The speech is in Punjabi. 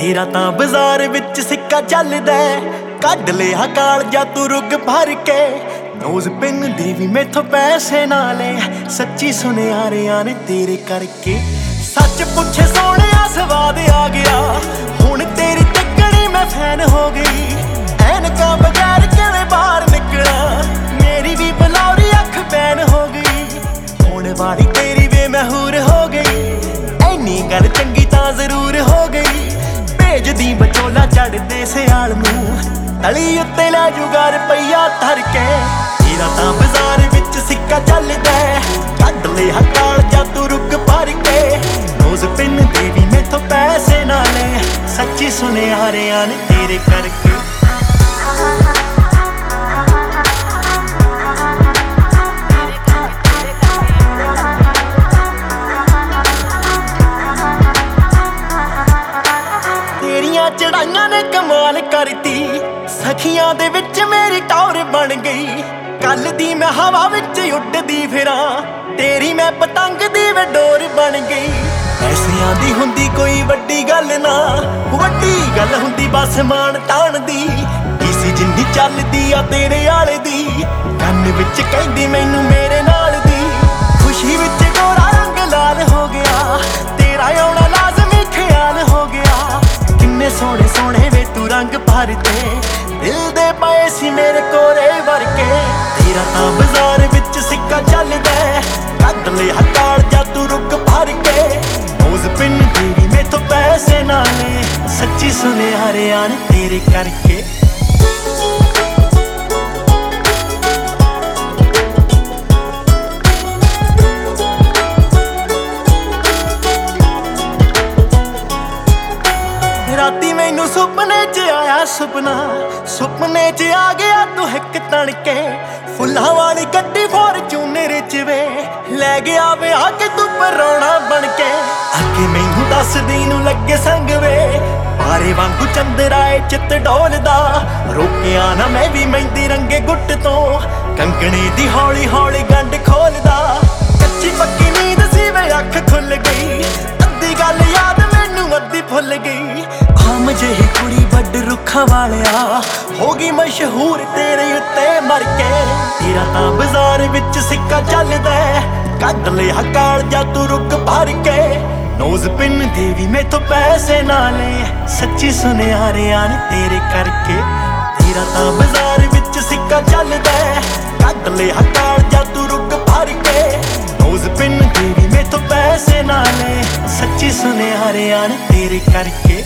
ਤੇਰਾ ਤਾਂ ਬਾਜ਼ਾਰ ਵਿੱਚ ਸਿੱਕਾ ਚੱਲਦਾ, ਕੱਢ ਲਿਆ ਕਾਲਜਾ ਤੂੰ ਰੁੱਗ ਭਰ ਕੇ। ਨੋਜ਼ ਪਿੰਨ ਦੀ ਵੀ ਮੈਥੋਂ ਪੈਸੇ ਨਾ ਲੈ, ਸੱਚੀ ਸੁਨਿਆਰਿਆਂ ਨੇ ਤੇਰੇ ਕਰਕੇ। ਸੱਚ ਪੁੱਛੇ ਸੋਹਣਿਆ ਸਵਾਦ ਆ ਗਿਆ, ਹੁਣ ਤੇਰੀ ਤੱਕਣੀ ਮੈਂ ਫੈਨ ਹੋ ਗਈ। ਐਨਕਾਂ ਬਗੈਰ ਕਿਵੇਂ ਬਾਹਰ ਨਿਕਲਾਂ, ਮੇਰੀ ਵੀ ਬਲੌਰੀ ਅੱਖ ਪੈਨ ਹੋ ਗਈ। ਹੋਣ ਵਾਲੀ ਤੇਰੀ ਵੇ ਮਸ਼ਹੂਰ ਹੋ ਗਈ, ਐਨੀ ਗੱਲ ਚੰਗੀ ਤਾਂ ਜ਼ਰੂਰ ਹੋ ਗਈ। ਭੇਜਦੀ ਬਚੋਲਾ ਚੜਦੇ ਸਿਆਲ ਨੂੰ, ਤਲੀ ਉੱਤੇ ਲੈ ਜੂਗਾ ਰੁਪਈਆ ਧਰ ਕੇ। ਤੇਰਾ ਤਾਂ ਬਾਜ਼ਾਰ ਵਿੱਚ ਸਿੱਕਾ ਚੱਲਦਾ, ਕੱਢ ਲਿਆ ਕਾਲਜਾ ਤੂੰ ਰੁੱਗ ਭਰ ਕੇ। ਨੋਜ਼ ਪਿੰਨ ਦੇ ਵੀ ਮੈਥੋਂ ਪੈਸੇ ਨਾ ਲੈ, ਸੱਚੀ ਸੁਨਿਆਰਿਆਂ ਨੇ ਤੇਰੇ ਕਰਕੇ। ਚੜਾਈਆਂ ਨੇ ਕਮਾਲ ਕਰਤੀ, ਸਖੀਆਂ ਦੇ ਵਿੱਚ ਮੇਰੀ ਟੌਰ ਬਣ ਗਈ। ਕੱਲ ਦੀ ਮੈਂ ਹਵਾ ਵਿੱਚ ਉੱਡਦੀ ਫਿਰਾਂ, ਤੇਰੀ ਮੈਂ ਪਤੰਗ ਦੀ ਵੇ ਡੋਰ ਬਣ ਗਈ। ਪੈਸਿਆਂ ਦੀ ਹੁੰਦੀ ਕੋਈ ਵੱਡੀ ਗੱਲ ਨਾ, ਵੱਡੀ ਗੱਲ ਹੁੰਦੀ ਬਸ ਮਾਣ ਤਾਣ ਦੀ। ਕਿਸੇ ਜਿੰਨੀ ਚੱਲਦੀ ਆ ਤੇਰੇ ਆਲੇ ਦੀ, ਕੰਨ ਵਿੱਚ ਕਹਿੰਦੀ ਮੈਨੂੰ ਮੇਰੇ ਨਾਲ ਦੀ। ਖੁਸ਼ੀ ਵਿੱਚ ਗੋਰਾ ਰੰਗ ਲਾਲ ਹੋ ਗਿਆ, ਤੇਰਾ ਆਉਣਾ ਲਾਜ਼ਮੀ ਖਿਆਲ ਹੋ ਗਿਆ। ਕਿੰਨੇ ਸੋਹਣੇ ਸੋਹਣੇ ਵੇ ਤੂੰ ਰੰਗ ਭਰਦੇ, ਦਿਲ ਦੇ ਪਏ ਸੀ ਮੇਰੇ ਕੋਰੇ ਵਰਕੇ। ਤੇਰਾ ਤਾਂ ਬਾਜ਼ਾਰ ਵਿੱਚ ਸਿੱਕਾ ਚੱਲਦਾ, ਕੱਢ ਲਿਆ ਕਾਲਜਾ ਤੂੰ ਰੁੱਗ ਭਰ ਕੇ। ਨੋਜ਼ ਪਿੰਨ ਦੀ ਵੀ ਮੈਥੋਂ ਪੈਸੇ ਨਾ ਲੈ, ਸੱਚੀ ਸੁਨਿਆਰਿਆਂ ਨੇ ਤੇਰੇ ਕਰਕੇ। ਰਾਤੀ ਮੈਨੂੰ ਸੁਪਨੇ 'ਚ ਆਇਆ ਸੁਪਨਾ, ਸੁਪਨੇ 'ਚ ਆ ਗਿਆ ਤੂੰ ਹਿੱਕ ਤਣ ਕੇ। ਫੁੱਲਾਂ ਵਾਲੀ ਗੱਡੀ ਫੋਰਚੂਨਰ 'ਚ ਵੇ ਲੈ ਗਿਆ ਵੇ ਆ ਕੇ ਤੂੰ ਪਰੌਣਾ ਬਣ ਕੇ। ਅੱਗੇ ਮੈਨੂੰ ਦੱਸਦੀ ਨੂੰ ਲੱਗੇ ਸੰਗ ਵੇ, ਪਾਰੇ ਵਾਂਗੂ ਚੰਦਰਾਏ ਚਿੱਤ ਡੋਲਦਾ। ਰੋਕਿਆ ਨਾ ਮੈਂ ਵੀ ਮਹਿੰਦੀ ਰੰਗੇ ਗੁੱਟ ਤੋਂ, ਕੰਗਣੇ ਦੀ ਹੌਲੀ ਹੌਲੀ ਗੰਢ ਖੋਲਦਾ। ਕੱਚੀ ਪੱਕੀ ਨੀਂਦ ਸੀ ਵੇ ਅੱਖ ਖੁੱਲ ਗਈ, ਅੱਧੀ ਗੱਲ ਯਾਦ ਮੈਨੂੰ ਅੱਧੀ ਭੁੱਲ ਗਈ। ਆਮ ਜਿਹੀ ਕੁੜੀ ਵੱਡ ਰੁੱਖਾਂ ਵਾਲਿਆ, ਹੋ ਗਈ ਮਸ਼ਹੂਰ ਤੇਰੇ ਉੱਤੇ ਮਰ ਕੇ। ਤੇਰਾ ਤਾਂ ਬਾਜ਼ਾਰ ਵਿੱਚ ਸਿੱਕਾ ਚੱਲਦਾ, ਕੱਢ ਲਿਆ ਕਾਲਜਾ ਤੂੰ ਰੁੱਗ ਭਰ ਕੇ। ਨੋਜ਼ ਪਿੰਨ ਦੇ ਵੀ ਮੈਥੋਂ ਪੈਸੇ ਨਾ ਲੈ, ਸੱਚੀ ਸੁਨਿਆਰਿਆਂ ਨੇ ਤੇਰੇ ਕਰਕੇ। ਤੇਰਾ ਤਾਂ ਬਾਜ਼ਾਰ ਵਿੱਚ ਸਿੱਕਾ ਚੱਲਦਾ, ਕੱਢ ਲਿਆ ਕਾਲਜਾ ਤੂੰ ਰੁੱਗ ਭਰ ਕੇ। ਨੋਜ਼ ਪਿੰਨ ਦੇ ਵੀ ਮੈਥੋਂ ਪੈਸੇ ਨਾ ਲੈ, ਸੱਚੀ ਸੁਨਿਆਰਿਆਂ ਨੇ ਤੇਰੇ ਕਰਕੇ।